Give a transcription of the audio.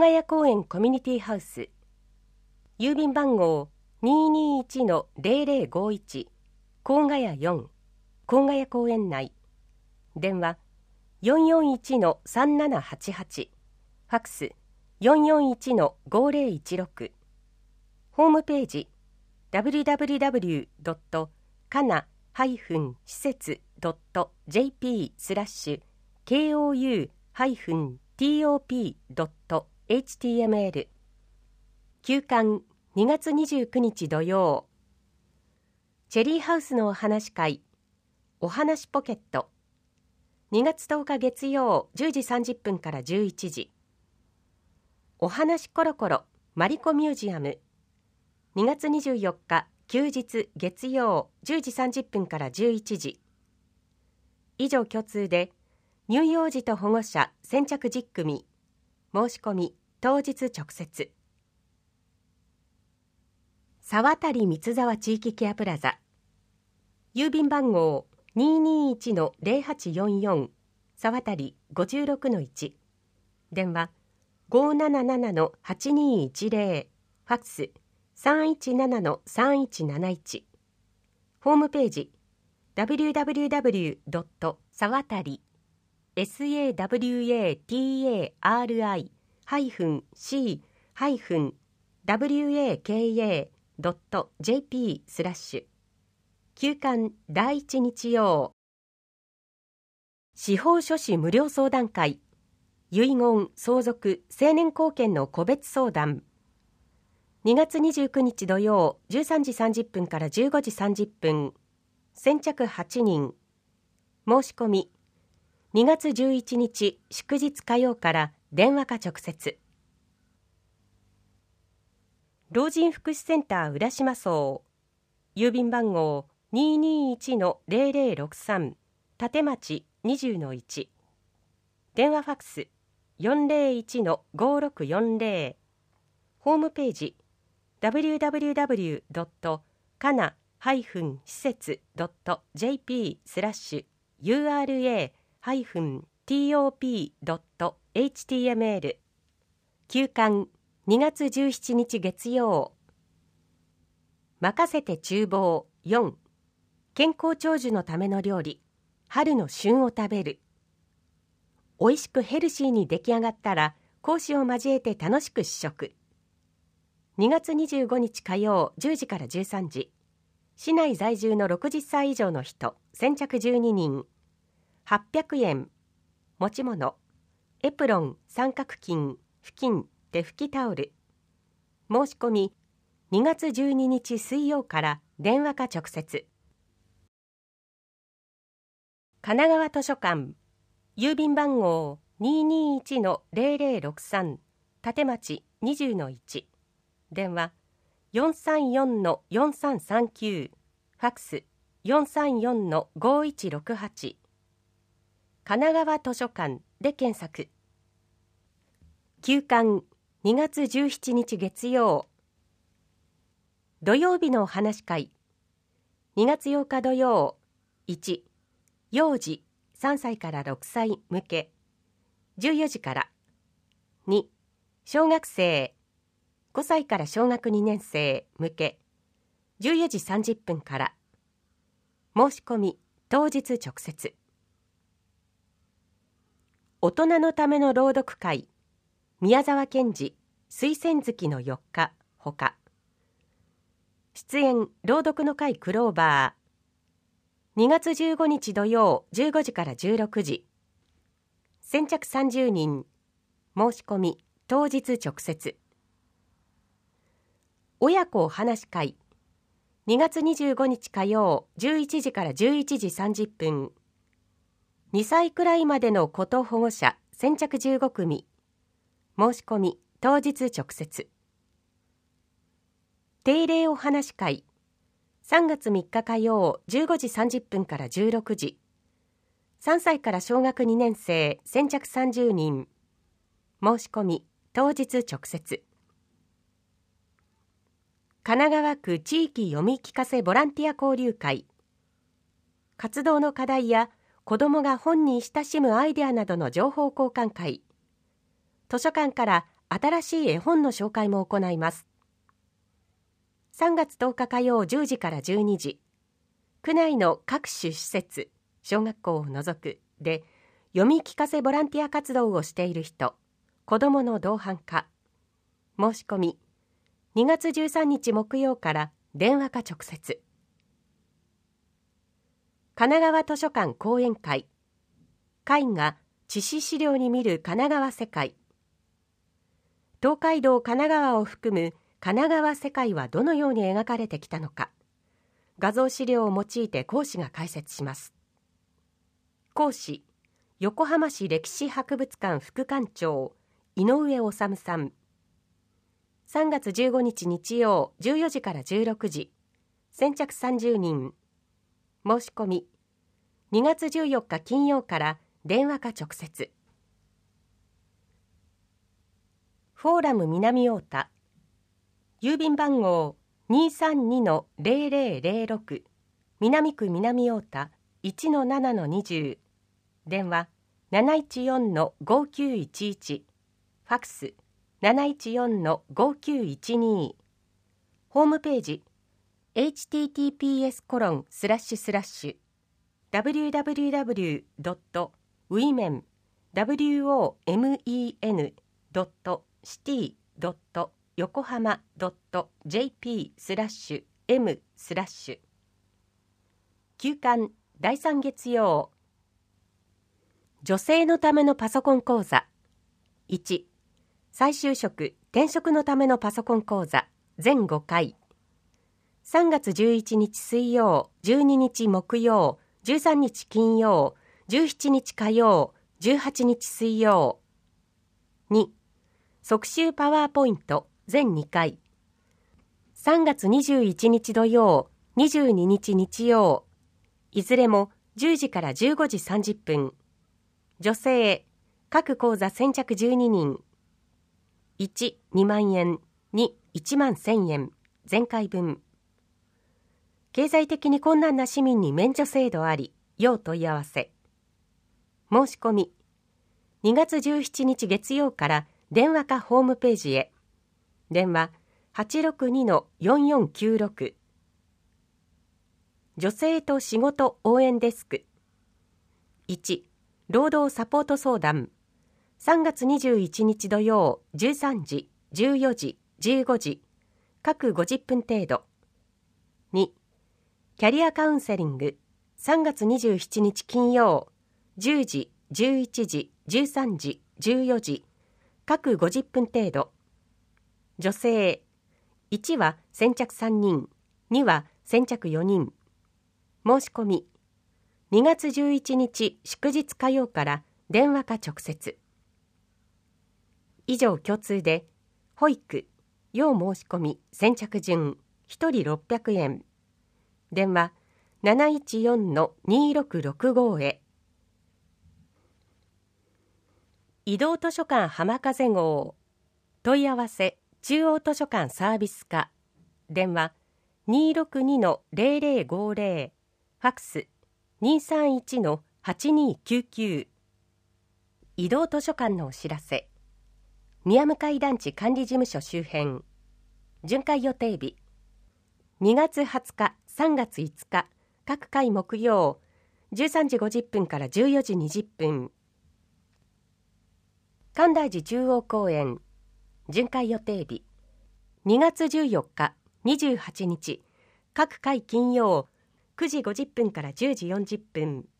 ヶ谷公園コミュニティハウス、郵便番号 221-0051 甲ヶ谷4甲ヶ谷公園内、電話 441-3788、ファクス 441-5016、ホームページ www.kana-施設.jp/kou-top.html。 休刊2月29日土曜。チェリーハウスのお話会、お話ポケット、2月10日月曜10時30分から11時。お話コロコロマリコミュージアム、2月24日休日月曜10時30分から11時。以上共通で乳幼児と保護者先着10組、申し込み当日直接。沢渡三沢地域ケアプラザ、郵便番号 221-0844 沢渡 56-1、電話 577-8210、ファクス 317-3171、ホームページ www.sawatari-c-waka.jp/ 休刊第一日曜。司法書士無料相談会、遺言、相続、成年後見の個別相談、2月29日土曜13時30分から15時30分、先着8人、申し込み2月11日祝日火曜から電話か直接。老人福祉センター浦島荘、郵便番号 221-0063 立町 20-1、電話ファクス 401-5640、ホームページ www.kana-施設.ura-top.html。 休刊2月17日月曜。任せて厨房4、健康長寿のための料理、春の旬を食べる。おいしくヘルシーに出来上がったら講師を交えて楽しく試食。2月25日火曜10時から13時。市内在住の60歳以上の人先着12人、800円。持ち物、エプロン、三角巾、布巾、手拭きタオル。申し込み2月12日水曜から電話か直接。神奈川図書館、郵便番号 221-0063 立町 20-1、電話 434-4339、ファクス 434-5168。 神奈川図書館で検索。休刊2月17日月曜。土曜日のお話会、2月8日土曜。1、幼児3歳から6歳向け14時から。2、小学生5歳から小学2年生向け14時30分から。申し込み当日直接。大人のための朗読会、宮沢賢治水仙月の4日ほか。出演朗読の会クローバー、2月15日土曜15時から16時。先着30人、申し込み当日直接。親子お話会、2月25日火曜11時から11時30分。2歳くらいまでの子と保護者先着15組。申し込み当日直接。定例お話会、3月3日火曜15時30分から16時。3歳から小学2年生先着30人。申し込み当日直接。神奈川区地域読み聞かせボランティア交流会、活動の課題や子どもが本に親しむアイデアなどの情報交換会、図書館から新しい絵本の紹介も行います。3月10日火曜10時から12時、区内の各種施設、小学校を除くで読み聞かせボランティア活動をしている人、子どもの同伴か、申し込み2月13日木曜から電話か直接。神奈川図書館講演会、絵画知識資料に見る神奈川世界。東海道神奈川を含む神奈川世界はどのように描かれてきたのか、画像資料を用いて講師が解説します。講師、横浜市歴史博物館副館長井上治さん。3月15日日曜14時から16時、先着30人。申し込み2月14日金曜から電話か直接。フォーラム南太田、郵便番号 232-0006、 南区南太田 1-7-20、 電話 714-5911、 ファックス 714-5912、 ホームページ www.women.city.yokohama.jp/m/休館第3月曜、女性のためのパソコン講座。1、再就職・転職のためのパソコン講座全5回。3月11日水曜、12日木曜、13日金曜、17日火曜、18日水曜。2、即習パワーポイント全2回。3月21日土曜、22日日曜、いずれも10時から15時30分。女性、各講座先着12人。1、2万円、2、1万1000円、前回分。経済的に困難な市民に免除制度あり、要問い合わせ。申し込み、2月17日月曜から電話かホームページへ。電話 862-4496。女性と仕事応援デスク。1、労働サポート相談。3月21日土曜13時、14時、15時、各50分程度。2、キャリアカウンセリング。3月27日金曜10時、11時、13時、14時、各50分程度。女性、1は先着3人、2は先着4人。申し込み、2月11日祝日火曜から電話か直接。以上共通で、保育、要申し込み先着順、1人600円。電話 714-2665 へ。移動図書館浜風号。問い合わせ中央図書館サービス課。電話 262-0050、ファックス 231-8299。移動図書館のお知らせ。宮向団地管理事務所周辺。巡回予定日2月20日、3月5日、各回木曜、13時50分から14時20分。関大寺中央公園、巡回予定日2月14日、28日、各回金曜、9時50分から10時40分。